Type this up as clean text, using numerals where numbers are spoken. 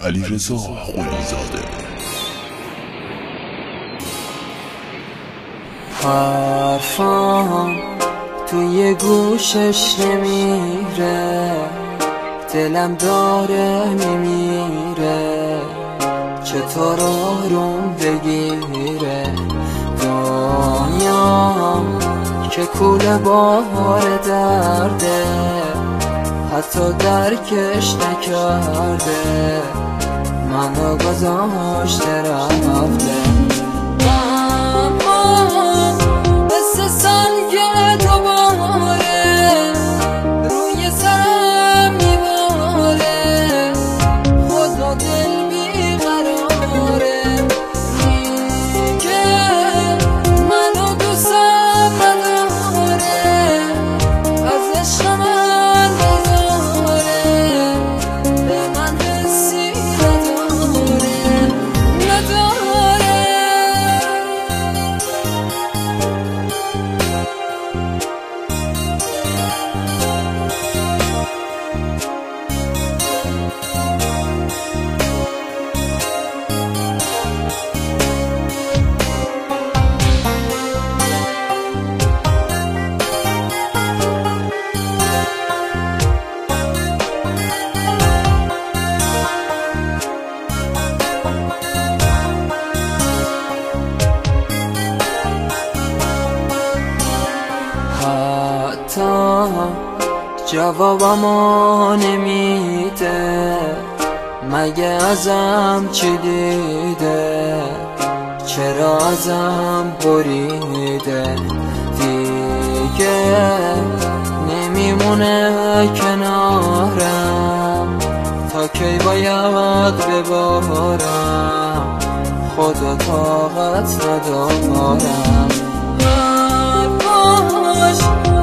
علیرضا قلی‌زاده. حرفام توی گوشش نمیره، دلم داره میمیره، چطور آروم بگیره دنیا که کوله بار درده، حتی درکش نکرده، منو گذاشته رفته. مثل سنگ دوباره روی سرم میباره، خدا دل بیقراره، میگه منو دوستم نداره، از عشق من بزاره، به من حسی نداره. حتی جوابمو نمیده، مگه ازم چی دیده، چرا ازم بریده، دیگه نمیمونه کنارم، تا کی باید ببارم، خدا طاقت ندارم.